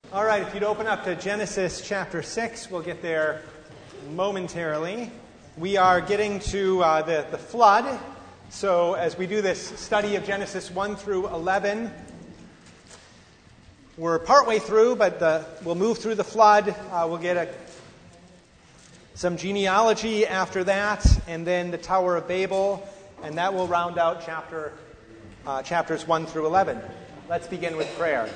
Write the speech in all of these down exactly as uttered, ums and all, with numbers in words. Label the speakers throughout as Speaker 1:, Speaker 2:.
Speaker 1: All right, if you'd open up to Genesis chapter six, we'll get there momentarily. We are getting to uh, the, the flood. So as we do this study of Genesis one through eleven, we're partway through, but the, we'll move through the flood. Uh, we'll get a, some genealogy after that, and then the Tower of Babel, and that will round out chapter uh, chapters one through eleven. Let's begin with prayer.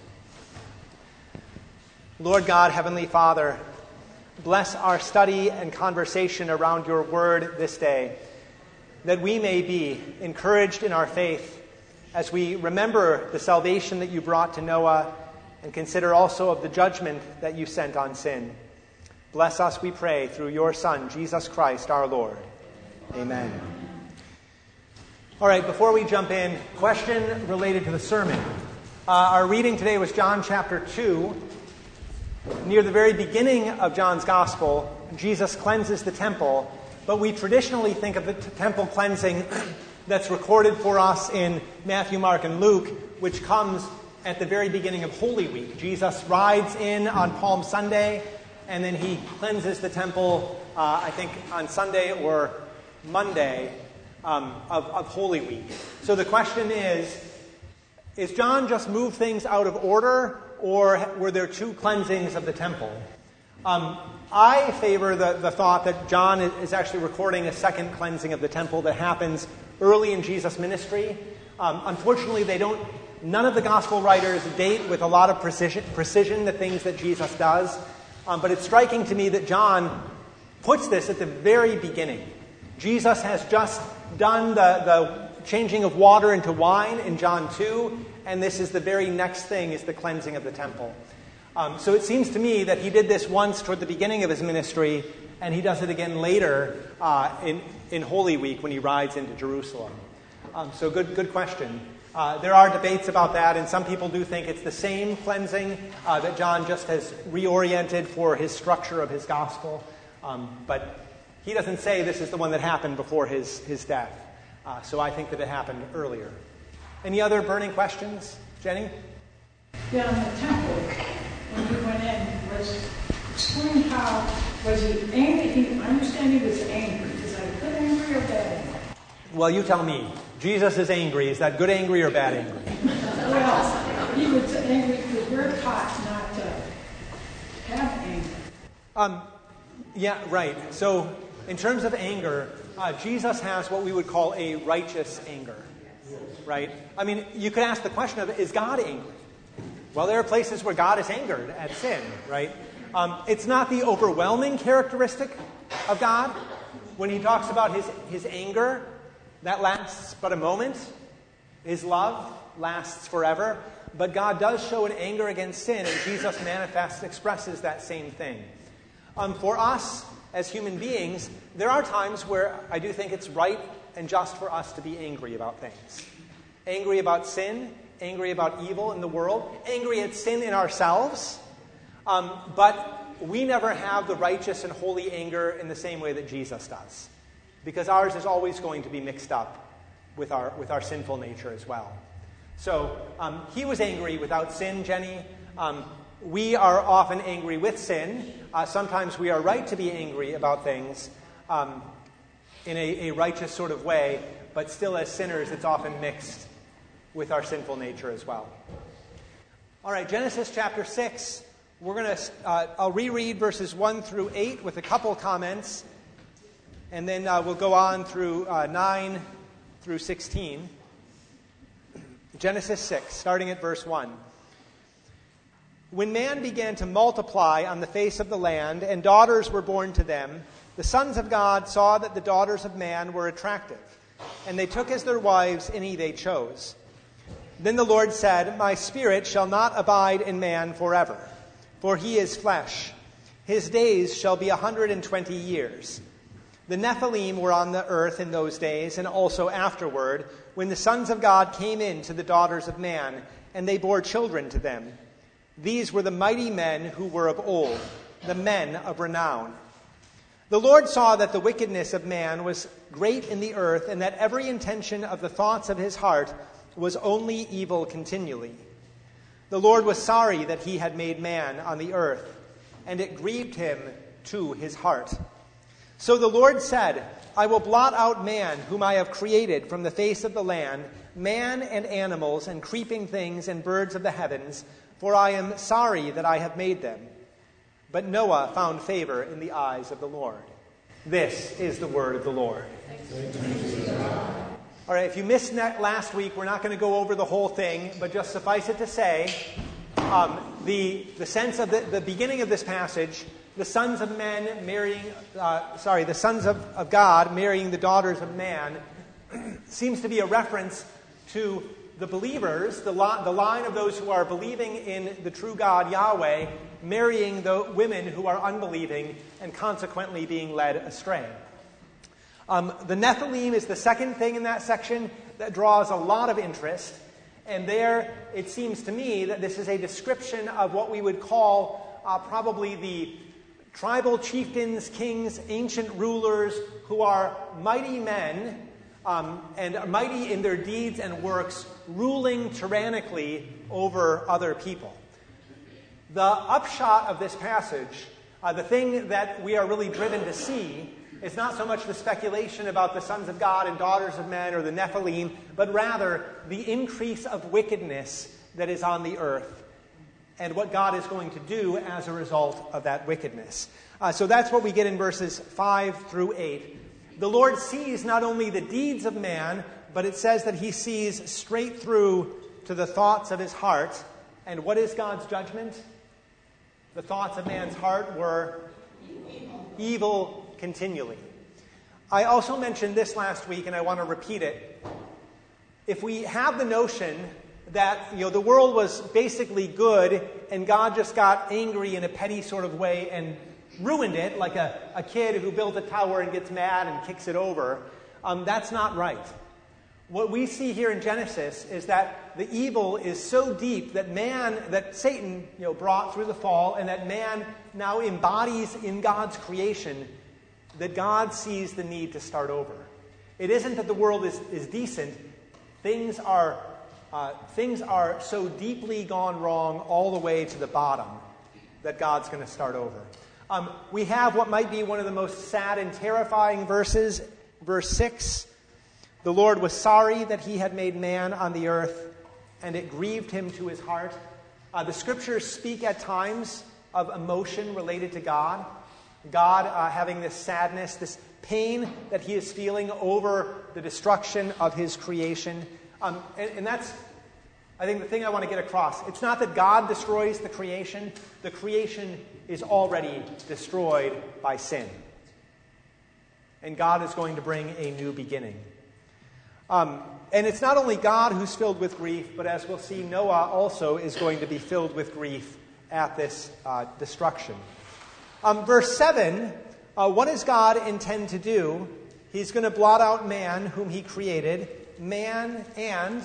Speaker 1: Lord God, Heavenly Father, bless our study and conversation around your word this day, that we may be encouraged in our faith as we remember the salvation that you brought to Noah and consider also of the judgment that you sent on sin. Bless us, we pray, through your Son, Jesus Christ, our Lord. Amen. All right, before we jump in, question related to the sermon. Uh, our reading today was John chapter two. Near the very beginning of John's Gospel, Jesus cleanses the temple, but we traditionally think of the t- temple cleansing that's recorded for us in Matthew, Mark, and Luke, which comes at the very beginning of Holy Week. Jesus rides in on Palm Sunday, and then he cleanses the temple, uh, I think, on Sunday or Monday um, of, of Holy Week. So the question is, is John just moved things out of order, or were there two cleansings of the temple? Um, I favor the, the thought that John is actually recording a second cleansing of the temple that happens early in Jesus' ministry. Um, unfortunately, they don't. None of the gospel writers date with a lot of precision, precision the things that Jesus does. Um, but it's striking to me that John puts this at the very beginning. Jesus has just done the, the changing of water into wine in John two, and this is the very next thing, is the cleansing of the temple. Um, so it seems to me that he did this once toward the beginning of his ministry, and he does it again later uh, in, in Holy Week when he rides into Jerusalem. Um, so good good question. Uh, there are debates about that, and some people do think it's the same cleansing uh, that John just has reoriented for his structure of his gospel. Um, but he doesn't say this is the one that happened before his, his death. Uh, so I think that it happened earlier. Any other burning questions? Jenny?
Speaker 2: Yeah, in the temple, when he went in, was explain how, was he angry? He, I understand he was angry. Is that good angry or bad angry?
Speaker 1: Well, you tell me. Jesus is angry. Is that good angry or bad angry?
Speaker 2: Well, he was angry because we're taught not to have anger.
Speaker 1: Um, yeah, right. So in terms of anger, uh, Jesus has what we would call a righteous anger. Right? I mean, you could ask the question of, is God angry? Well, there are places where God is angered at sin, right? Um, it's not the overwhelming characteristic of God. When he talks about his, his anger, that lasts but a moment. His love lasts forever. But God does show an anger against sin, and Jesus manifests, expresses that same thing. Um, for us, as human beings, there are times where I do think it's right and just for us to be angry about things. Angry about sin, angry about evil in the world, angry at sin in ourselves. Um, but we never have the righteous and holy anger in the same way that Jesus does. Because ours is always going to be mixed up with our with our sinful nature as well. So um, he was angry without sin, Jenny. Um, we are often angry with sin. Uh, sometimes we are right to be angry about things um, in a, a righteous sort of way, but still as sinners it's often mixed with our sinful nature as well. All right, Genesis chapter six. We're going to, uh, I'll reread verses one through eight with a couple comments, and then uh, we'll go on through uh, nine through sixteen. Genesis six, starting at verse one. When man began to multiply on the face of the land, and daughters were born to them, the sons of God saw that the daughters of man were attractive, and they took as their wives any they chose. Then the Lord said, My spirit shall not abide in man forever, for he is flesh. His days shall be a hundred and twenty years. The Nephilim were on the earth in those days, and also afterward, when the sons of God came in to the daughters of man, and they bore children to them. These were the mighty men who were of old, the men of renown. The Lord saw that the wickedness of man was great in the earth, and that every intention of the thoughts of his heart was only evil continually. The The Lord was sorry that he had made man on the earth, and it grieved him to his heart. So the Lord said, I will blot out man whom I have created from the face of the land, man and animals and creeping things and birds of the heavens, for I am sorry that I have made them. But Noah found favor in the eyes of the Lord. This is the word of the Lord. All right, if you missed last week, we're not going to go over the whole thing, but just suffice it to say, um, the, the sense of the, the beginning of this passage, the sons of men marrying, uh, sorry, the sons of, of God marrying the daughters of man, seems to be a reference to the believers, the, li- the line of those who are believing in the true God, Yahweh, marrying the women who are unbelieving and consequently being led astray. Um, the Nephilim is the second thing in that section that draws a lot of interest. And there, it seems to me that this is a description of what we would call uh, probably the tribal chieftains, kings, ancient rulers who are mighty men um, and are mighty in their deeds and works, ruling tyrannically over other people. The upshot of this passage, uh, the thing that we are really driven to see, is not so much the speculation about the sons of God and daughters of men or the Nephilim, but rather the increase of wickedness that is on the earth and what God is going to do as a result of that wickedness. Uh, so that's what we get in verses five through eight. The Lord sees not only the deeds of man, but it says that he sees straight through to the thoughts of his heart. And what is God's judgment? The thoughts of man's heart were evil continually. I also mentioned this last week, and I want to repeat it. If we have the notion that, you know, the world was basically good and God just got angry in a petty sort of way and ruined it, like a, a kid who built a tower and gets mad and kicks it over, um, that's not right. What we see here in Genesis is that the evil is so deep that man, that Satan, you know, brought through the fall, and that man now embodies in God's creation, that God sees the need to start over. It isn't that the world is, is decent. Things are, uh, things are so deeply gone wrong all the way to the bottom that God's going to start over. Um, we have what might be one of the most sad and terrifying verses, verse six. The Lord was sorry that he had made man on the earth, and it grieved him to his heart. Uh, the scriptures speak at times of emotion related to God. God uh, having this sadness, this pain that he is feeling over the destruction of his creation. Um, and, and that's, I think, the thing I want to get across. It's not that God destroys the creation. The creation is already destroyed by sin. And God is going to bring a new beginning. Um, and it's not only God who's filled with grief, but as we'll see, Noah also is going to be filled with grief at this uh, destruction. Um, verse seven, uh, what does God intend to do? He's going to blot out man whom he created, man and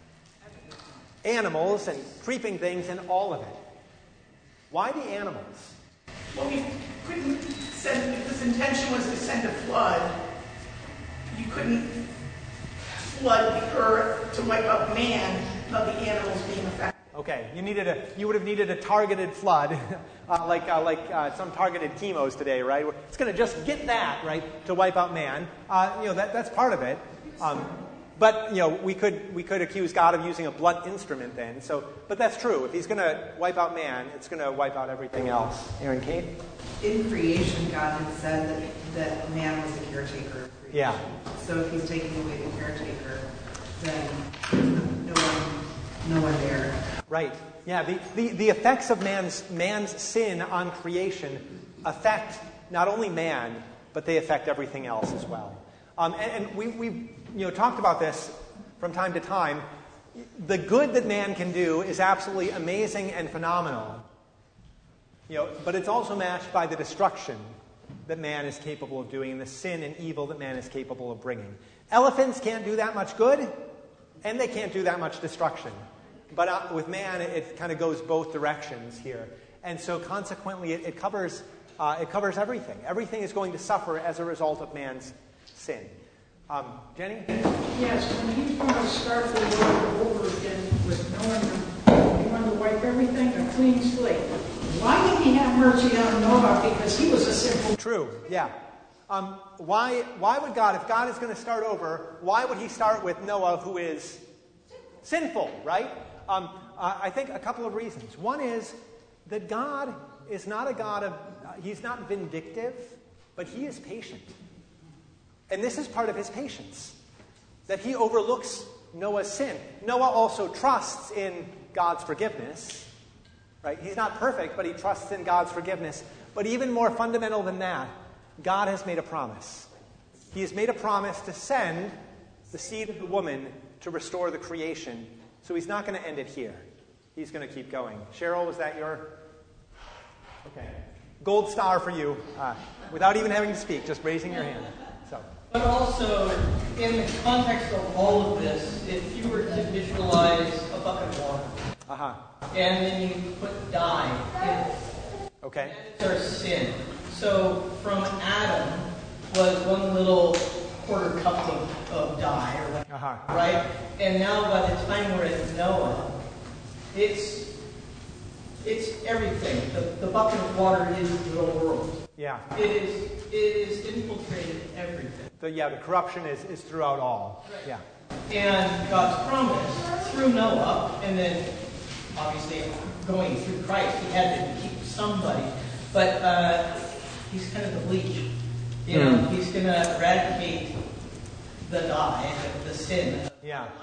Speaker 1: animals and creeping things and all of it. Why the animals?
Speaker 3: Well, we couldn't send, if his intention was to send a flood, you couldn't flood the earth to wipe out man without the animals being affected.
Speaker 1: Okay, you needed a. You would have needed a targeted flood, uh, like uh, like uh, some targeted chemos today, right? It's going to just get that right to wipe out man. Uh, you know that that's part of it. Um, but you know we could we could accuse God of using a blunt instrument then. So, but that's true. If he's going to wipe out man, it's going to wipe out everything else. Aaron, Kate?
Speaker 4: In creation, God had said that that man was the caretaker of creation.
Speaker 1: Yeah.
Speaker 4: So if he's taking away the caretaker, then no one, no one there.
Speaker 1: Right. Yeah, the, the, the effects of man's man's sin on creation affect not only man, but they affect everything else as well. Um, and and we, we you know, talked about this from time to time. The good that man can do is absolutely amazing and phenomenal. You know, but it's also matched by the destruction that man is capable of doing, and the sin and evil that man is capable of bringing. Elephants can't do that much good, and they can't do that much destruction. But uh, with man, it, it kind of goes both directions here. And so consequently, it, it covers uh, it covers everything. Everything is going to suffer as a result of man's sin. Um, Jenny?
Speaker 2: Yes, when he's going to start the world over again with knowing he wanted to wipe everything a clean slate. Why did he have mercy on Noah? Because he was a sinful.
Speaker 1: True, yeah. Um, why, why would God, if God is going to start over, why would he start with Noah, who is sinful, right? Um, uh, I think a couple of reasons. One is that God is not a God of, uh, he's not vindictive, but he is patient. And this is part of his patience, that he overlooks Noah's sin. Noah also trusts in God's forgiveness, right? He's not perfect, but he trusts in God's forgiveness. But even more fundamental than that, God has made a promise. He has made a promise to send the seed of the woman to restore the creation. So he's not going to end it here. He's going to keep going. Cheryl, was that your... Okay. Gold star for you, uh, without even having to speak, just raising your hand. So.
Speaker 5: But also, in the context of all of this, if you were to visualize a bucket of water,
Speaker 1: Uh-huh.
Speaker 5: and then you put dye in it,
Speaker 1: Okay.
Speaker 5: that is our sin. So from Adam was one little quarter cup of, of dye, or whatever,
Speaker 1: Uh-huh.
Speaker 5: right? And now by the time we're at Noah, it's it's everything. The, the bucket of water is the world.
Speaker 1: Yeah.
Speaker 5: It is it is infiltrated everything.
Speaker 1: The, yeah, the corruption is, is throughout all.
Speaker 5: Right.
Speaker 1: Yeah.
Speaker 5: And God's promise through Noah, and then obviously going through Christ, he had to keep somebody. But uh, he's kind of the bleach. You know,
Speaker 1: Mm.
Speaker 5: he's going to eradicate the dye, the, the sin. Of
Speaker 1: Yeah.
Speaker 5: our lives.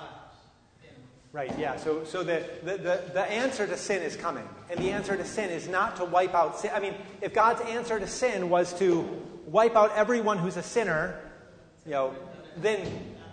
Speaker 1: Right, yeah. So so the, the, the, the answer to sin is coming. And the answer to sin is not to wipe out sin. I mean, if God's answer to sin was to wipe out everyone who's a sinner, you know, then,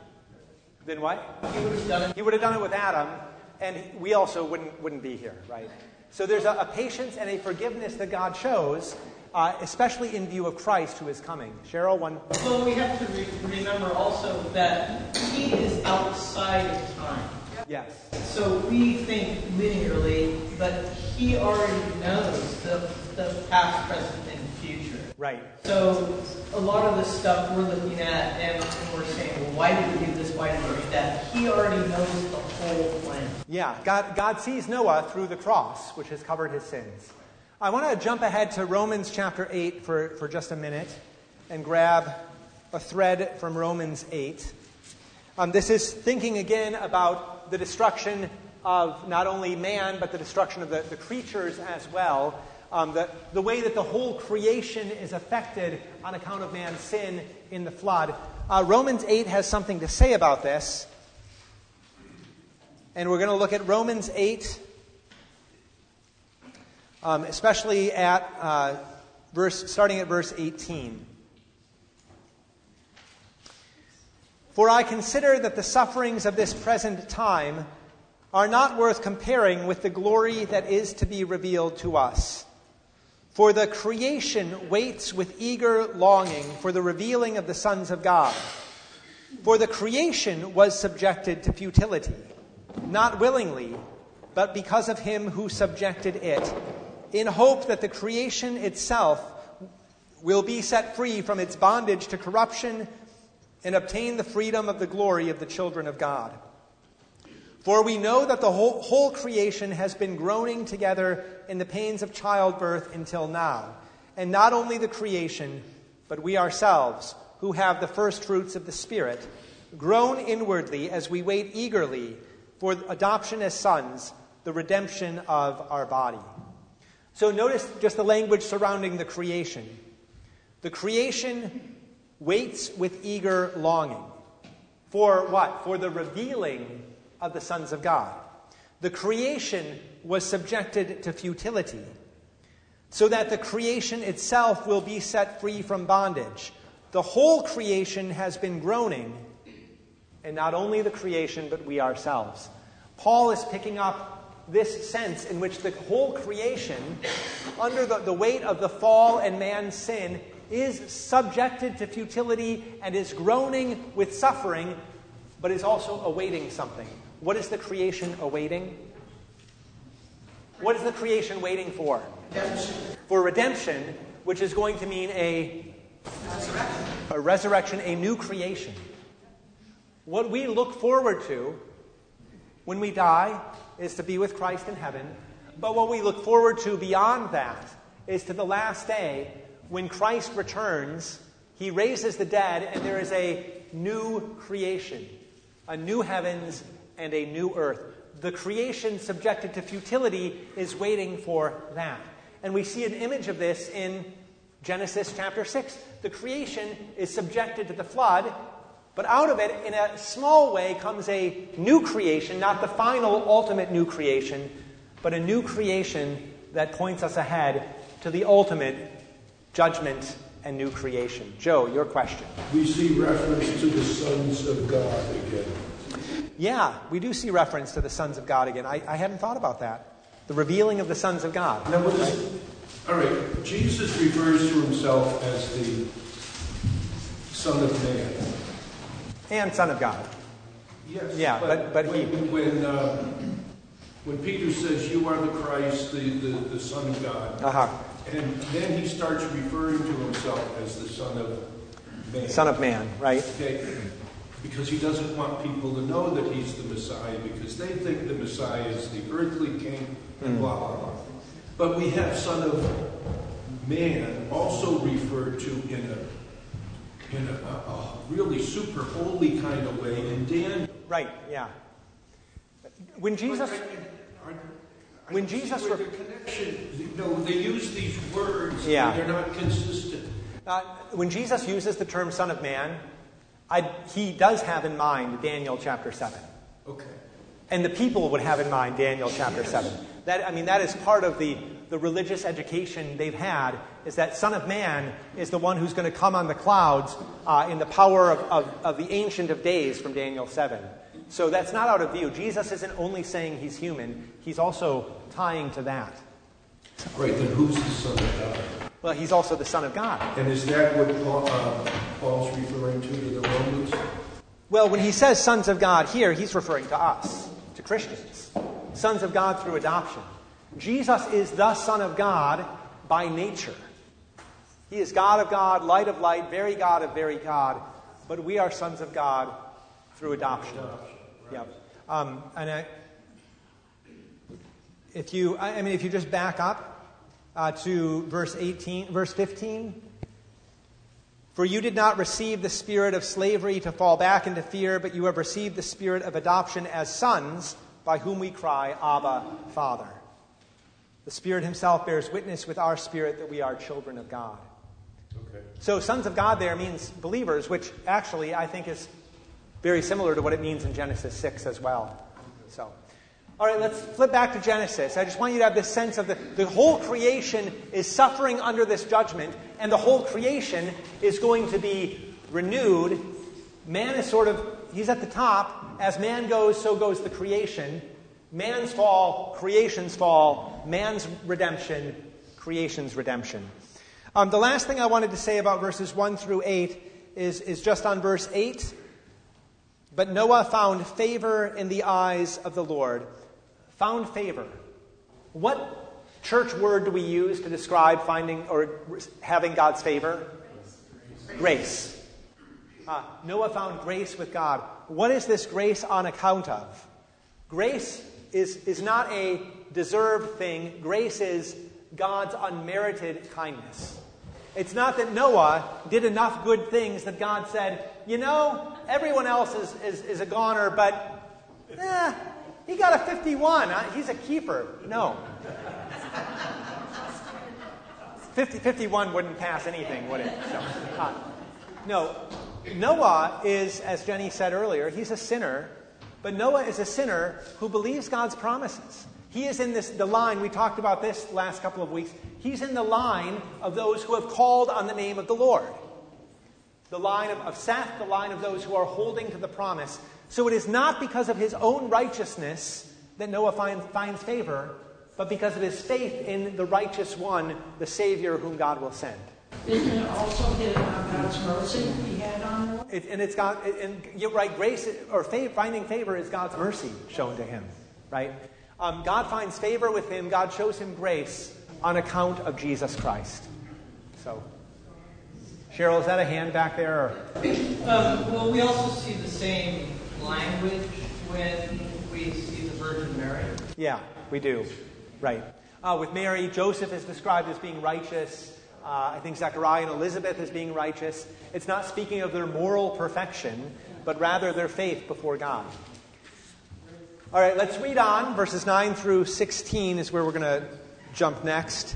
Speaker 1: then what?
Speaker 5: He would have done it.
Speaker 1: He would have done it with Adam, and we also wouldn't wouldn't be here, right? So there's a, a patience and a forgiveness that God shows, uh, especially in view of Christ who is coming. Cheryl, one.
Speaker 5: Well, we have to re- remember also that he is outside of time.
Speaker 1: Yes.
Speaker 5: So we think linearly, but he already knows the, the past, present, and future.
Speaker 1: Right.
Speaker 5: So a lot of the stuff we're looking at and we're saying, well, why did he do this? Why did he do that? He already knows the whole plan.
Speaker 1: Yeah, God, God sees Noah through the cross, which has covered his sins. I want to jump ahead to Romans chapter eight for, for just a minute and grab a thread from Romans eight. Um, this is thinking again about the destruction of not only man, but the destruction of the, the creatures as well. Um, the, the way that the whole creation is affected on account of man's sin in the flood. Uh, Romans eight has something to say about this. And we're going to look at Romans eight, um, especially at uh, verse, starting at verse eighteen. For I consider that the sufferings of this present time are not worth comparing with the glory that is to be revealed to us. For the creation waits with eager longing for the revealing of the sons of God. For the creation was subjected to futility, not willingly, but because of him who subjected it, in hope that the creation itself will be set free from its bondage to corruption and obtain the freedom of the glory of the children of God. For we know that the whole, whole creation has been groaning together in the pains of childbirth until now. And not only the creation, but we ourselves, who have the first fruits of the Spirit, groan inwardly as we wait eagerly for adoption as sons, the redemption of our body. So notice just the language surrounding the creation. The creation waits with eager longing. For what? For the revealing of the sons of God. The creation was subjected to futility, so that the creation itself will be set free from bondage. The whole creation has been groaning, and not only the creation, but we ourselves. Paul is picking up this sense in which the whole creation, under the, the weight of the fall and man's sin, is subjected to futility and is groaning with suffering, but is also awaiting something. What is the creation awaiting? What is the creation waiting for?
Speaker 3: Redemption.
Speaker 1: For redemption, which is going to mean a
Speaker 3: Resurrection.
Speaker 1: a resurrection, a new creation. What we look forward to when we die is to be with Christ in heaven. But what we look forward to beyond that is to the last day when Christ returns, he raises the dead, and there is a new creation, a new heavens and a new earth. The creation subjected to futility is waiting for that. And we see an image of this in Genesis chapter six. The creation is subjected to the flood, but out of it, in a small way, comes a new creation, not the final, ultimate new creation, but a new creation that points us ahead to the ultimate judgment and new creation. Joe, your question.
Speaker 6: We see reference to the sons of God again.
Speaker 1: Yeah, we do see reference to the sons of God again. I, I hadn't thought about that. The revealing of the sons of God.
Speaker 6: Now, what is, all right, Jesus refers to himself as the Son of Man.
Speaker 1: And Son of God.
Speaker 6: Yes.
Speaker 1: Yeah, but, but
Speaker 6: when,
Speaker 1: he...
Speaker 6: When, uh, when Peter says, you are the Christ, the, the, the Son of God,
Speaker 1: uh-huh.
Speaker 6: and then he starts referring to himself as the Son of Man.
Speaker 1: Son of Man, right?
Speaker 6: Okay. Because he doesn't want people to know that he's the Messiah, because they think the Messiah is the earthly king, and mm. blah, blah, blah. But we have Son of Man also referred to in a in a, a, a really super holy kind of way in Daniel.
Speaker 1: Right, yeah. When Jesus...
Speaker 6: Are, are,
Speaker 1: when Jesus... Re-
Speaker 6: the connection, you know, they use these words,
Speaker 1: yeah.
Speaker 6: and they're not consistent.
Speaker 1: Uh, when Jesus uses the term Son of Man, I, he does have in mind Daniel chapter seven.
Speaker 6: Okay.
Speaker 1: And the people would have in mind Daniel chapter
Speaker 6: yes.
Speaker 1: seven. That, I mean, that is part of the, the religious education they've had, is that Son of Man is the one who's going to come on the clouds uh, in the power of, of, of the Ancient of Days from Daniel seven. So that's not out of view. Jesus isn't only saying he's human, he's also tying to that.
Speaker 6: Right, then who's the Son of God?
Speaker 1: Well, he's also the Son of God.
Speaker 6: And is that what Paul, uh, Paul's referring to to the Romans?
Speaker 1: Well, when he says sons of God here, he's referring to us, to Christians. Sons of God through adoption. Jesus is the Son of God by nature. He is God of God, light of light, very God of very God. But we are sons of God through adoption.
Speaker 6: Adoption, right.
Speaker 1: Yep. Um, and I, if you, I mean, if you just back up uh, to verse eighteen, verse fifteen. For you did not receive the spirit of slavery to fall back into fear, but you have received the spirit of adoption as sons, by whom we cry, Abba, Father. The Spirit himself bears witness with our spirit that we are children of God.
Speaker 6: Okay.
Speaker 1: So sons of God there means believers, which actually I think is very similar to what it means in Genesis six as well. So, all right, let's flip back to Genesis. I just want you to have this sense of the, the whole creation is suffering under this judgment, and the whole creation is going to be renewed. Man is sort of, he's at the top. As man goes, so goes the creation. Man's fall, creation's fall. Man's redemption, creation's redemption. Um, the last thing I wanted to say about verses one through eight is, is just on verse eight. But Noah found favor in the eyes of the Lord. Found favor. What church word do we use to describe finding or having God's favor? Grace. Grace. Uh, Noah found grace with God. What is this grace on account of? Grace is, is not a deserved thing. Grace is God's unmerited kindness. It's not that Noah did enough good things that God said, you know, everyone else is, is, is a goner, but eh, he got a fifty-one. He's a keeper. No. fifty, fifty-one wouldn't pass anything, would it? So, uh, no. Noah is, as Jenny said earlier, he's a sinner, but Noah is a sinner who believes God's promises. He is in this the line, we talked about this last couple of weeks, he's in the line of those who have called on the name of the Lord. The line of, of Seth, the line of those who are holding to the promise. So it is not because of his own righteousness that Noah find, finds favor, but because of his faith in the righteous one, the Savior whom God will send.
Speaker 2: Isn't it also his, uh, God's mercy he had on Noah?
Speaker 1: It, and it's God, and you're right, grace or fav, finding favor is God's mercy shown to him, right? Um, God finds favor with him. God shows him grace on account of Jesus Christ. So, Cheryl, is that a hand back there? Or?
Speaker 5: Um, well, we also see the same language when we see the Virgin Mary.
Speaker 1: Yeah, we do. Right. Uh, with Mary, Joseph is described as being righteous. Uh, I think Zechariah and Elizabeth as being righteous. It's not speaking of their moral perfection, but rather their faith before God. All right, let's read on. Verses nine through sixteen is where we're going to jump next.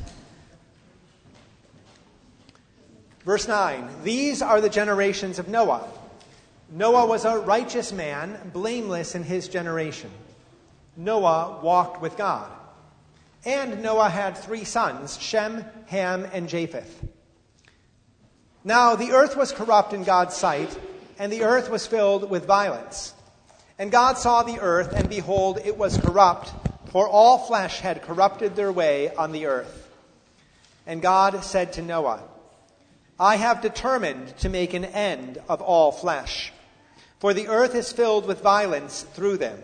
Speaker 1: Verse nine, these are the generations of Noah. Noah was a righteous man, blameless in his generation. Noah walked with God. And Noah had three sons, Shem, Ham, and Japheth. Now the earth was corrupt in God's sight, and the earth was filled with violence. And God saw the earth, and behold, it was corrupt, for all flesh had corrupted their way on the earth. And God said to Noah, I have determined to make an end of all flesh, for the earth is filled with violence through them.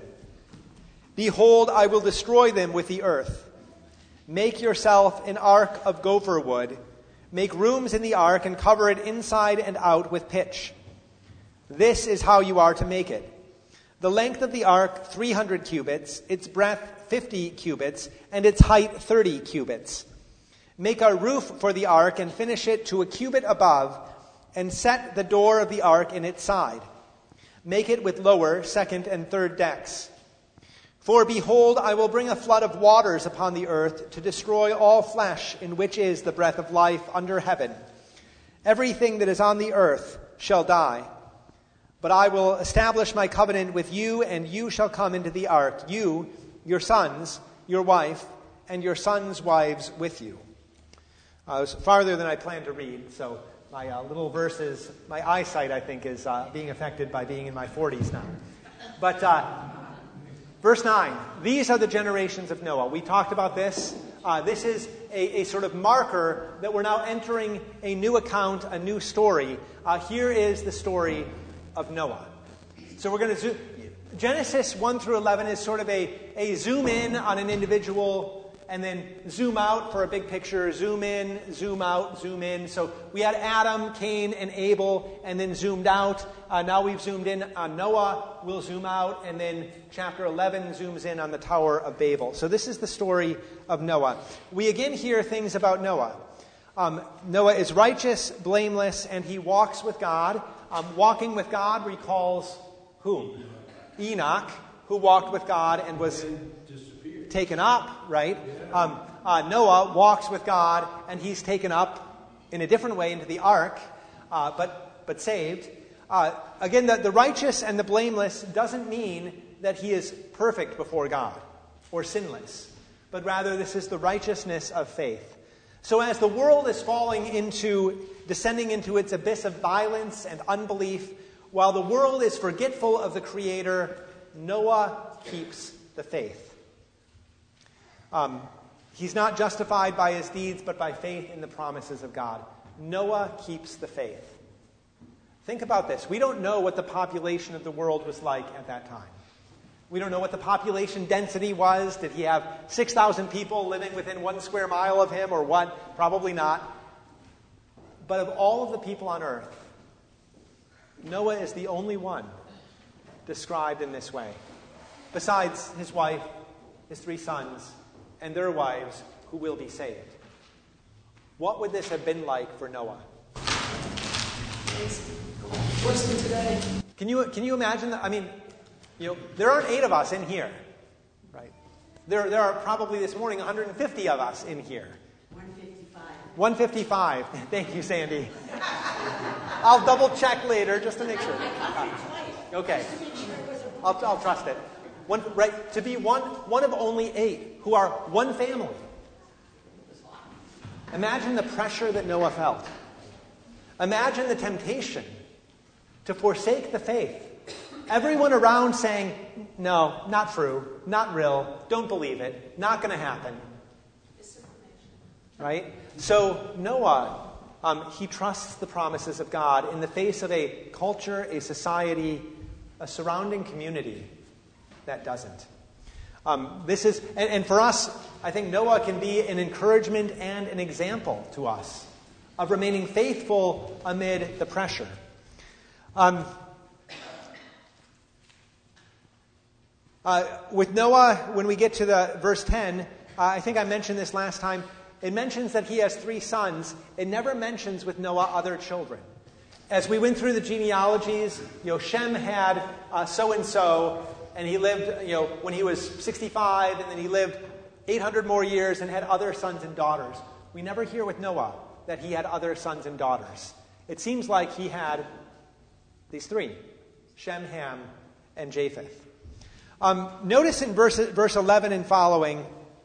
Speaker 1: Behold, I will destroy them with the earth. Make yourself an ark of gopher wood. Make rooms in the ark and cover it inside and out with pitch. This is how you are to make it. The length of the ark, three hundred cubits, its breadth, fifty cubits, and its height, thirty cubits. Make a roof for the ark and finish it to a cubit above, and set the door of the ark in its side. Make it with lower, second, and third decks. For behold, I will bring a flood of waters upon the earth to destroy all flesh in which is the breath of life under heaven. Everything that is on the earth shall die. But I will establish my covenant with you, and you shall come into the ark, you, your sons, your wife, and your sons' wives with you. Uh, it was farther than I planned to read, so my uh, little verses, my eyesight, I think, is uh, being affected by being in my forties now. But uh, verse nine, these are the generations of Noah. We talked about this. Uh, this is a, a sort of marker that we're now entering a new account, a new story. Uh, here is the story of Noah. So we're going to zoom. Genesis one through eleven is sort of a, a zoom in on an individual and then zoom out for a big picture, zoom in, zoom out, zoom in. So we had Adam, Cain, and Abel, and then zoomed out. Uh, now we've zoomed in on Noah. We'll zoom out, and then chapter eleven zooms in on the Tower of Babel. So this is the story of Noah. We again hear things about Noah. Um, Noah is righteous, blameless, and he walks with God. Um, walking with God recalls whom? Enoch, who walked with God and was taken up, right? Um, uh, Noah walks with God, and he's taken up in a different way into the ark, uh, but but saved. Uh, again, the, the righteous and the blameless doesn't mean that he is perfect before God or sinless, but rather this is the righteousness of faith. So as the world is falling into, descending into its abyss of violence and unbelief, while the world is forgetful of the Creator, Noah keeps the faith. Um, he's not justified by his deeds, but by faith in the promises of God. Noah keeps the faith. Think about this. We don't know what the population of the world was like at that time. We don't know what the population density was. Did he have six thousand people living within one square mile of him or what? Probably not. But of all of the people on earth, Noah is the only one described in this way. Besides his wife, his three sons, and their wives who will be saved. What would this have been like for Noah?
Speaker 3: Worse than today.
Speaker 1: Can you can you imagine that? I mean, you know, there aren't eight of us in here, right? There there are probably this morning one hundred fifty of us in here.
Speaker 4: one fifty-five.
Speaker 1: one fifty-five. Thank you, Sandy. I'll double check later just to make sure. Uh, okay. I'll I'll trust it. One, right, to be one, one of only eight who are one family. Imagine the pressure that Noah felt. Imagine the temptation to forsake the faith. Everyone around saying, no, not true, not real, don't believe it, not going to happen. Right? So Noah, um, he trusts the promises of God in the face of a culture, a society, a surrounding community that doesn't. Um, this is, and, and for us, I think Noah can be an encouragement and an example to us of remaining faithful amid the pressure. Um, uh, with Noah, when we get to the verse ten, Uh, I think I mentioned this last time. It mentions that he has three sons. It never mentions with Noah other children. As we went through the genealogies, you know, Shem had uh, so-and-so, and he lived, you know, when he was sixty-five, and then he lived eight hundred more years and had other sons and daughters. We never hear with Noah that he had other sons and daughters. It seems like he had these three, Shem, Ham, and Japheth. Um, notice in verse, verse eleven and following,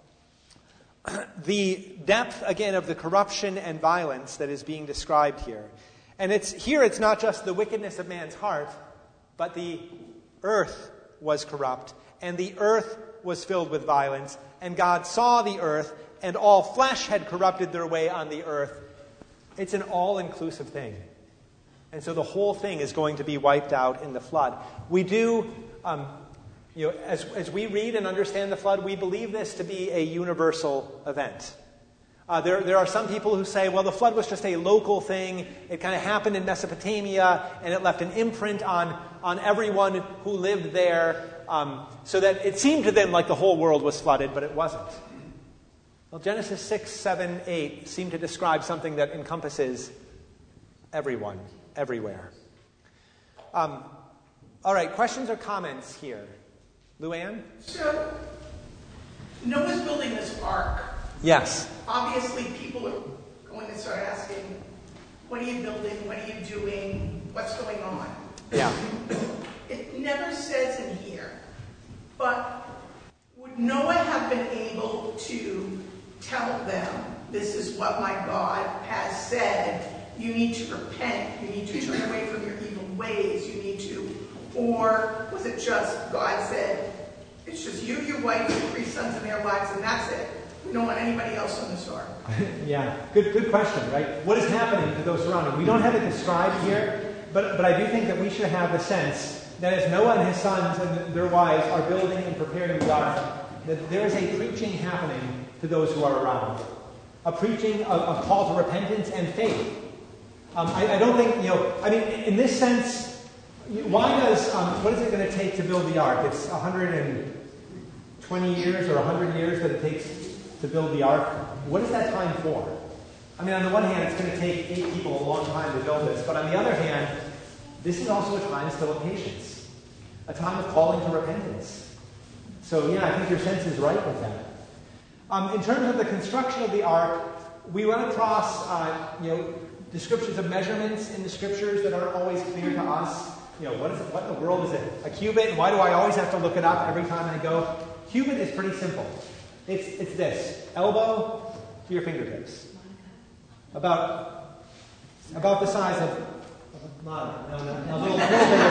Speaker 1: the depth, again, of the corruption and violence that is being described here. And it's here it's not just the wickedness of man's heart, but the earth was corrupt, and the earth was filled with violence, and God saw the earth, and all flesh had corrupted their way on the earth. It's an all-inclusive thing. And so the whole thing is going to be wiped out in the flood. We do, um, you know, as, as we read and understand the flood, we believe this to be a universal event. Uh, there, there are some people who say, well, the flood was just a local thing. It kind of happened in Mesopotamia, and it left an imprint on, on everyone who lived there, um, so that it seemed to them like the whole world was flooded, but it wasn't. Well, Genesis six, seven, eight seem to describe something that encompasses everyone, everywhere. Um, all right, questions or comments here? Luann?
Speaker 3: So, Noah's building this ark.
Speaker 1: Yes.
Speaker 3: Obviously, people are going to start asking, what are you building? What are you doing? What's going on?
Speaker 1: Yeah.
Speaker 3: It never says in here, but would Noah have been able to tell them, this is what my God has said, you need to repent, you need to turn away from your evil ways, you need to, or was it just God said, it's just you, your wife, your three sons and their wives, and that's it? We don't want anybody else on this ark.
Speaker 1: Yeah, good good question, right? What is happening to those surrounding? We don't have it described here, but, but I do think that we should have the sense that as Noah and his sons and their wives are building and preparing the ark, that there is a preaching happening to those who are around. A preaching, a, a call to repentance and faith. Um, I, I don't think, you know, I mean, in this sense, why does, um, what is it going to take to build the ark? It's one hundred twenty years or one hundred years that it takes to build the ark. What is that time for? I mean, on the one hand, it's going to take eight people a long time to build this, but on the other hand, this is also a time still of patience, a time of calling to repentance. So, yeah, I think your sense is right with that. Um, in terms of the construction of the ark, we run across, uh, you know, descriptions of measurements in the scriptures that aren't always clear to us. You know, what is it, what in the world is it? A cubit? And why do I always have to look it up every time I go? Cubit is pretty simple. It's it's this, elbow to your fingertips. About about the size of, not, no, no, no, a little, little bigger.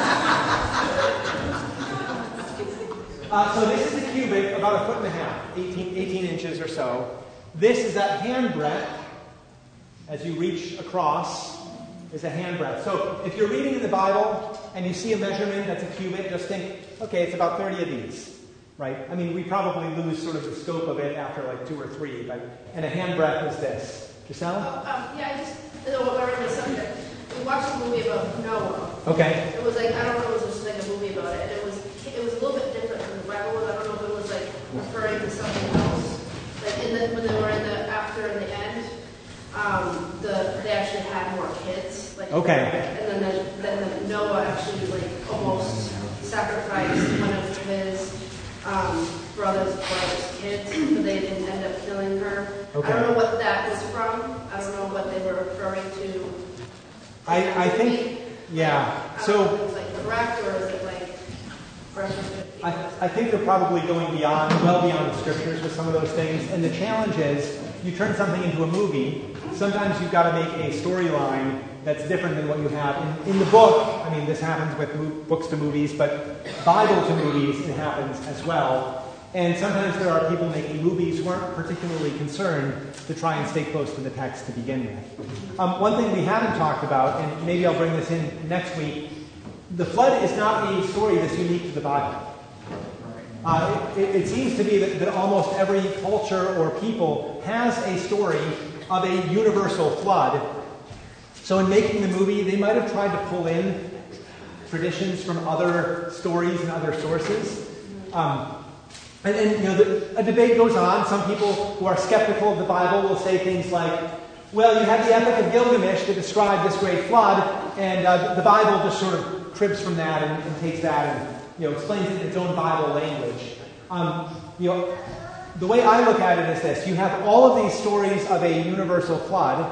Speaker 1: uh, so this is a cubit, about a foot and a half, eighteen, eighteen inches or so. This is that hand breadth, as you reach across, is a hand breadth. So if you're reading in the Bible and you see a measurement that's a cubit, just think, okay, it's about thirty of these. Right? I mean, we probably lose sort of the scope of it after like two or three, but and a hand breadth is this. Giselle?
Speaker 7: Oh, um, yeah, I just, you know, we're on the subject. We watched a movie about Noah.
Speaker 1: Okay.
Speaker 7: It was like, I don't know, it was just like a movie about it, and it was it was a little bit different from the Bible. I don't know if it was like referring to something else. Like in the when they were in the after and the end, um, the they actually had more kids. Like,
Speaker 1: okay.
Speaker 7: And then the, then the Noah actually like almost sacrificed one of his Um, brother's brother's kids, but they didn't end up killing her.
Speaker 1: Okay.
Speaker 7: I don't know what that was from. I don't know what they were referring to.
Speaker 1: I, I think, yeah.
Speaker 7: I
Speaker 1: So
Speaker 7: don't know if it's like correct or is it like reference?
Speaker 1: I, I think they're probably going beyond, well beyond the scriptures with some of those things. And the challenge is, you turn something into a movie. Sometimes you've got to make a storyline that's different than what you have. In, in the book, I mean, this happens with mo- books to movies, but Bible to movies, it happens as well. And sometimes there are people making movies who aren't particularly concerned to try and stay close to the text to begin with. Um, one thing we haven't talked about, and maybe I'll bring this in next week, the flood is not a story that's unique to the Bible. Uh, it, it seems to be that, that almost every culture or people has a story of a universal flood. So in making the movie, they might have tried to pull in traditions from other stories and other sources. Um, And, and you know, the, a debate goes on. Some people who are skeptical of the Bible will say things like, well, you have the Epic of Gilgamesh to describe this great flood, and uh, the Bible just sort of cribs from that and, and takes that and you know explains it in its own Bible language. Um, you know, the way I look at it is this: you have all of these stories of a universal flood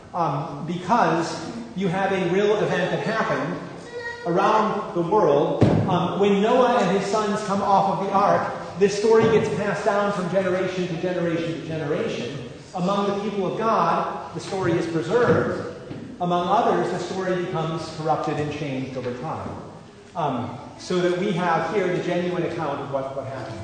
Speaker 1: um, because you have a real event that happened around the world. Um, when Noah and his sons come off of the ark, this story gets passed down from generation to generation to generation. Among the people of God, the story is preserved. Among others, the story becomes corrupted and changed over time. Um, so that we have here the genuine account of what, what happened.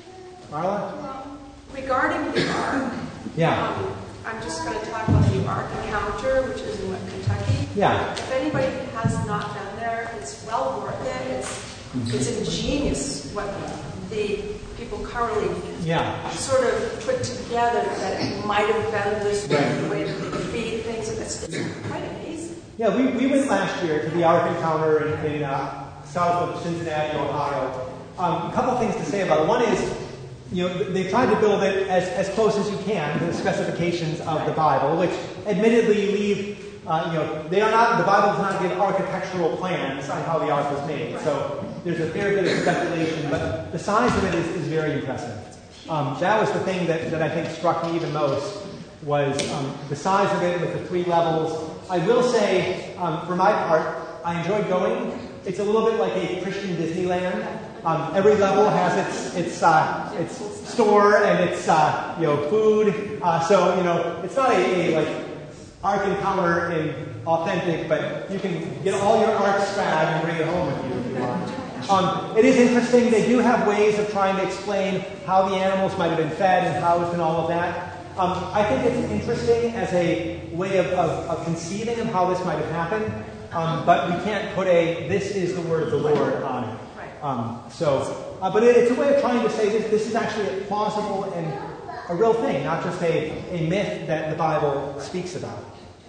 Speaker 1: Marla?
Speaker 8: Well, regarding the Ark,
Speaker 1: Yeah.
Speaker 8: um, I'm just going to talk about the Ark Encounter, which is in what, Kentucky.
Speaker 1: Yeah.
Speaker 8: If anybody has not been there, it's well worth it. It's mm-hmm. it's ingenious what the people currently
Speaker 1: yeah.
Speaker 8: sort of put together that it might have been this way, the way that they feed things, and it's, it's quite amazing.
Speaker 1: Yeah, we, we went last year to the Ark Encounter in, in uh, south of Cincinnati, Ohio. Um, a couple things to say about it. One is, you know, they tried to build it as, as close as you can to the specifications of the Bible, which admittedly leave, uh, you know, they are not, the Bible does not give architectural plans on how the ark was made. So there's a fair bit of speculation, but the size of it is, is very impressive. Um, that was the thing that, that I think struck me even most, was um, the size of it with the three levels. I will say, um, for my part, I enjoyed going. It's a little bit like a Christian Disneyland. Um, every level has its its uh, its store and its uh, you know food. Uh, so you know it's not a, a like Ark Encounter in authentic, but you can get all your Ark swag and bring it home with you if you want. Um, it is interesting. They do have ways of trying to explain how the animals might have been fed and housed and all of that. Um, I think it's interesting as a way of, of, of conceiving of how this might have happened, um, but we can't put a "this is the word of the Lord" on it. Um, so, uh, but it, it's a way of trying to say this, this is actually a plausible and a real thing, not just a, a myth that the Bible speaks about.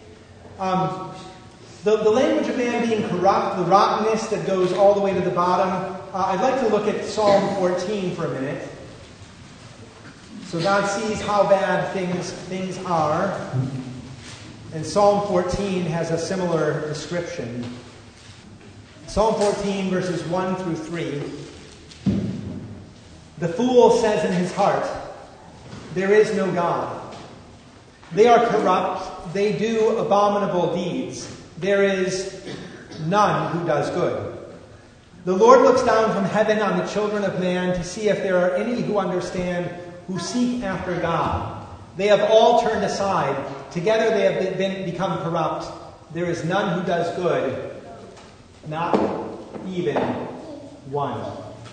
Speaker 1: Um, the, the language of man being corrupt, the rottenness that goes all the way to the bottom. Uh, I'd like to look at Psalm fourteen for a minute. So God sees how bad things things are, and Psalm fourteen has a similar description. Psalm fourteen, verses one through three. The fool says in his heart, "There is no God." They are corrupt. They do abominable deeds. There is none who does good. The Lord looks down from heaven on the children of man to see if there are any who understand, who seek after God. They have all turned aside. Together they have been, become corrupt. There is none who does good, not even one.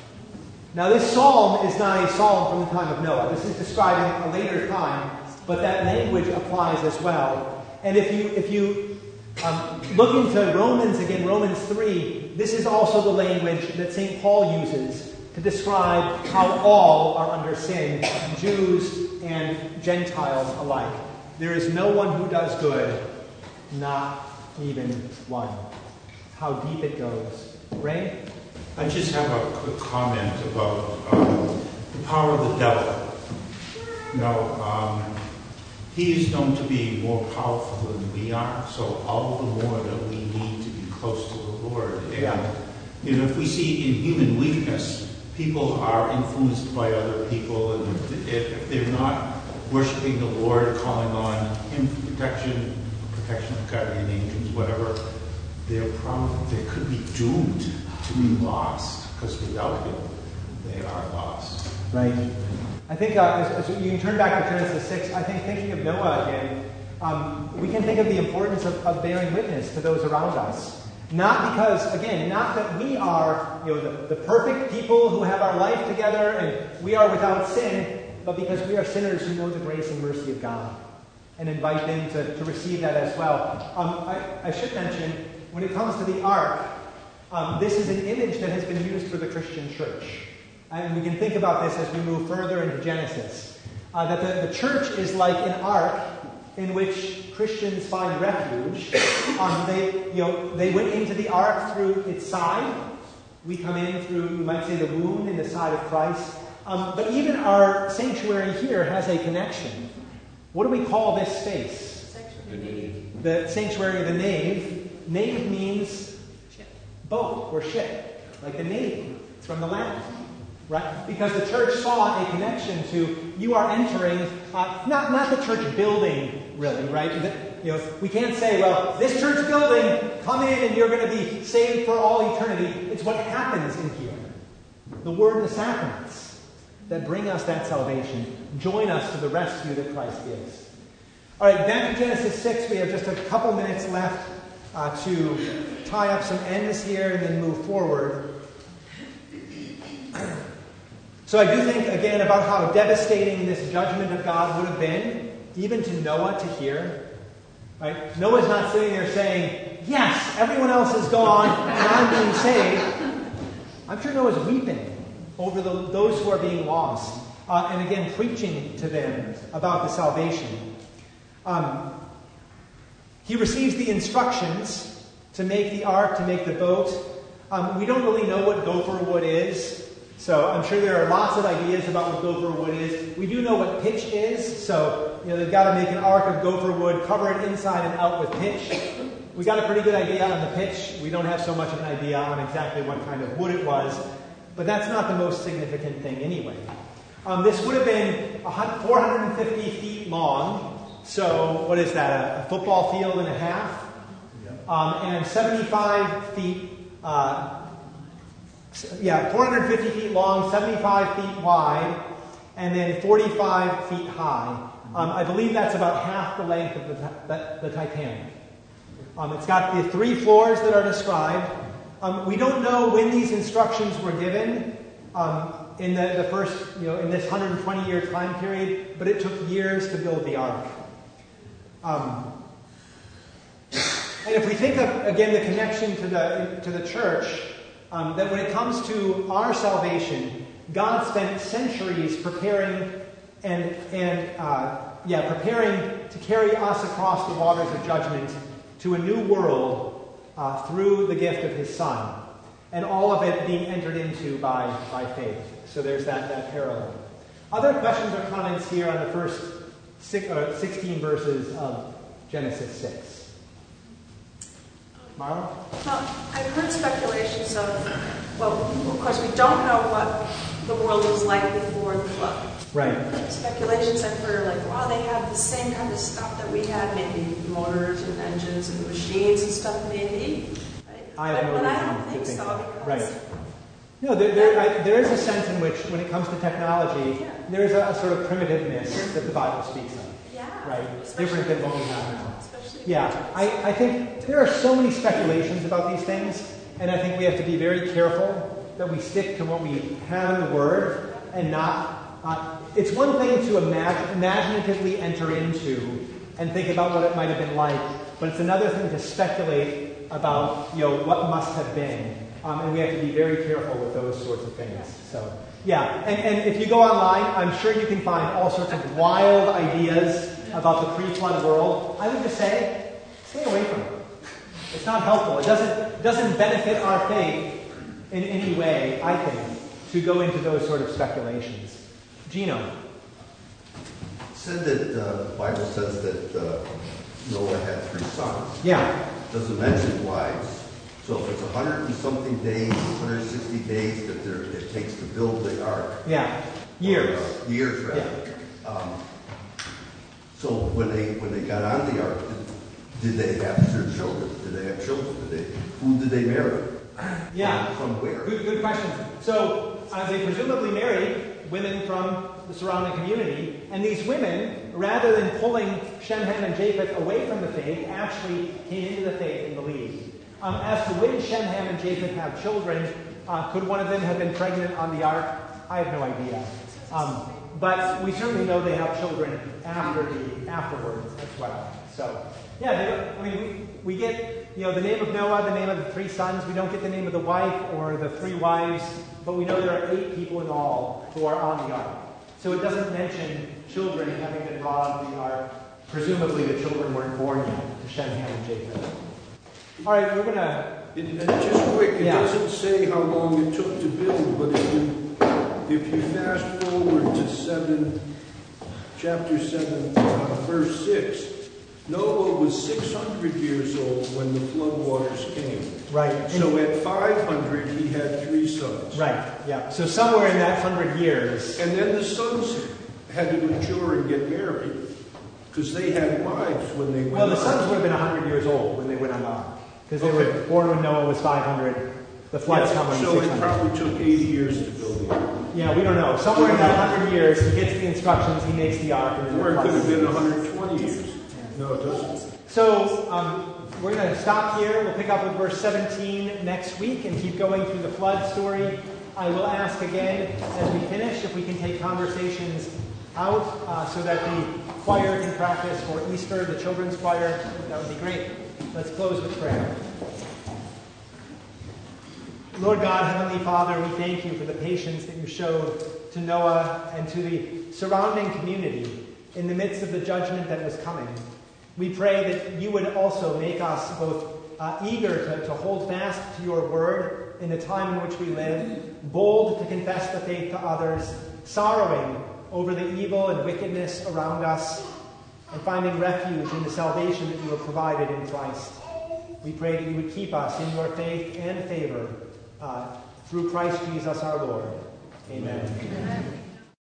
Speaker 1: Now this psalm is not a psalm from the time of Noah. This is describing a later time, but that language applies as well. And if you if you um, look into Romans again, Romans three, this is also the language that Saint Paul uses to describe how all are under sin, Jews and Gentiles alike. There is no one who does good, not even one. How deep it goes. Ray?
Speaker 9: I just have a quick comment about um, the power of the devil. You know, um, he is known to be more powerful than we are, so all the more that we need to be close to the Lord. And
Speaker 1: yeah.
Speaker 9: you know, if we see in human weakness, people are influenced by other people, and if, if they're not worshiping the Lord, calling on Him for protection, protection of guardian angels, whatever, they're probably they could be doomed to be lost, because without Him, they are lost.
Speaker 1: Right. I think uh, as, as you can turn back to Genesis six. I think thinking of Noah again, um, we can think of the importance of, of bearing witness to those around us. Not because, again, not that we are, you know, the, the perfect people who have our life together and we are without sin, but because we are sinners who know the grace and mercy of God, and invite them to, to receive that as well. Um, I, I should mention, when it comes to the ark, um, this is an image that has been used for the Christian church. And we can think about this as we move further into Genesis. Uh, that the, the church is like an ark in which Christians find refuge. Um, they, you know, they went into the ark through its side. We come in through, you might say, the wound in the side of Christ. Um, but even our sanctuary here has a connection. What do we call this space?
Speaker 6: The nave.
Speaker 1: The sanctuary, the nave. Nave means boat or ship, like the navy. It's from the Latin, right? Because the church saw a connection to you are entering, uh, not not the church building, really, right? The, you know, we can't say, well, this church building, come in and you're going to be saved for all eternity. It's what happens in here. The Word and the sacraments that bring us that salvation. Join us to the rescue that Christ gives. All right, back to Genesis six. We have just a couple minutes left uh, to tie up some ends here and then move forward. So I do think, again, about how devastating this judgment of God would have been, even to Noah to hear. Right? Noah's not sitting there saying, yes, everyone else is gone and I'm being saved. I'm sure Noah's weeping over the, those who are being lost. Uh, and again, preaching to them about the salvation. Um, he receives the instructions to make the ark, to make the boat. Um, we don't really know what gopher wood is. So I'm sure there are lots of ideas about what gopher wood is. We do know what pitch is. So, you know, they've got to make an ark of gopher wood, cover it inside and out with pitch. We got a pretty good idea on the pitch. We don't have so much of an idea on exactly what kind of wood it was. But that's not the most significant thing anyway. Um, this would have been four hundred fifty feet long. So what is that, a, a football field and a half? Um, and seventy-five feet, uh, yeah, four hundred fifty feet long, seventy-five feet wide, and then forty-five feet high. Um, I believe that's about half the length of the, the, the Titanic. Um, it's got the three floors that are described. Um, we don't know when these instructions were given um, in the, the first, you know, in this one hundred twenty year time period, but it took years to build the ark. Um, and if we think of, again, the connection to the, to the church, um, that when it comes to our salvation, God spent centuries preparing and, and uh, yeah, preparing to carry us across the waters of judgment to a new world uh, through the gift of His Son. And all of it being entered into by, by faith. So there's that, that parallel. Other questions or comments here on the first six, uh, sixteen verses of Genesis six? Marla?
Speaker 8: Well, I've heard speculations of, well, of course, we don't know what the world was like before the flood.
Speaker 1: Right.
Speaker 8: Speculations I've heard are like, wow, they had the same kind of stuff that we had, maybe motors and engines and machines and stuff, maybe. Right?
Speaker 1: I have
Speaker 8: but,
Speaker 1: no
Speaker 8: but I
Speaker 1: reason
Speaker 8: don't
Speaker 1: to
Speaker 8: think
Speaker 1: think
Speaker 8: so.
Speaker 1: that.
Speaker 8: Because
Speaker 1: Right. No, there, there, I, there is a sense in which, when it comes to technology,
Speaker 8: Yeah.
Speaker 1: there is a, a sort of primitiveness that the Bible speaks of.
Speaker 8: Yeah.
Speaker 1: Right?
Speaker 8: Especially-
Speaker 1: Different than what we have now.
Speaker 8: Especially
Speaker 1: Yeah, I, I think there are so many speculations about these things, and I think we have to be very careful that we stick to what we have in the Word and not... Uh, it's one thing to imagine, imaginatively enter into and think about what it might have been like, but it's another thing to speculate about, you know, what must have been. Um, and we have to be very careful with those sorts of things. So, yeah, and, and if you go online, I'm sure you can find all sorts of wild ideas about the pre-flood world. I would just say, stay away from it. It's not helpful. It doesn't, it doesn't benefit our faith in any way, I think, to go into those sort of speculations. Gino.
Speaker 10: It said that uh, the Bible says that uh, Noah had three sons.
Speaker 1: Yeah.
Speaker 10: Doesn't mention wives. So if it's a hundred and something days, one hundred sixty days that there, it takes to build the ark.
Speaker 1: Yeah. Years.
Speaker 10: Or, uh, years, rather.
Speaker 1: Yeah.
Speaker 10: Um, so when they when they got on the ark, did, did they have their children? Did they have children? Did they? Who did they marry?
Speaker 1: Yeah.
Speaker 10: From, from where?
Speaker 1: Good, good question. So uh, they presumably married women from the surrounding community, and these women, rather than pulling Shem, Ham, and Japheth away from the faith, actually came into the faith and believed. Um, as to when Shem, Ham, and Japheth have children, uh, could one of them have been pregnant on the ark? I have no idea. Um, but we certainly know they have children after the afterwards as well. So, yeah, they, I mean, we, we get, you know, the name of Noah, the name of the three sons. We don't get the name of the wife or the three wives, but we know there are eight people in all who are on the ark. So it doesn't mention children having been brought onto the ark. Presumably the children weren't born yet to Shem, Ham, and Japheth. All right, we're going to...
Speaker 6: It, it, just quick, it
Speaker 1: Yeah.
Speaker 6: doesn't say how long it took to build, but if you if you fast forward to seven, chapter seven, uh, verse six, Noah was six hundred years old when the flood waters came.
Speaker 1: Right.
Speaker 6: So at five hundred, he had three sons.
Speaker 1: Right, yeah. So somewhere in that hundred years.
Speaker 6: And then the sons had to mature and get married because they had wives when they went
Speaker 1: Well, the
Speaker 6: on.
Speaker 1: sons would have been one hundred years old when they went on the ark. Because they
Speaker 6: Okay.
Speaker 1: were born when Noah was five hundred. The floods
Speaker 6: Yeah,
Speaker 1: come when
Speaker 6: so
Speaker 1: six
Speaker 6: it
Speaker 1: hundred.
Speaker 6: probably took eighty years to build the ark.
Speaker 1: Yeah, we don't know. Somewhere in that hundred years, he gets the instructions, he makes the ark. And then
Speaker 6: Or
Speaker 1: the
Speaker 6: it could
Speaker 1: floods.
Speaker 6: have been one hundred twenty years. No, it doesn't.
Speaker 1: So um, we're going to stop here. We'll pick up with verse seventeen next week and keep going through the flood story. I will ask again as we finish if we can take conversations out uh, so that the choir can practice for Easter, the children's choir. That would be great. Let's close with prayer. Lord God, Heavenly Father, we thank you for the patience that you showed to Noah and to the surrounding community in the midst of the judgment that was coming. We pray that you would also make us both uh, eager to, to hold fast to your word in the time in which we live, bold to confess the faith to others, sorrowing over the evil and wickedness around us, and finding refuge in the salvation that you have provided in Christ. We pray that you would keep us in your faith and favor uh, through Christ Jesus our Lord. Amen.
Speaker 7: Amen.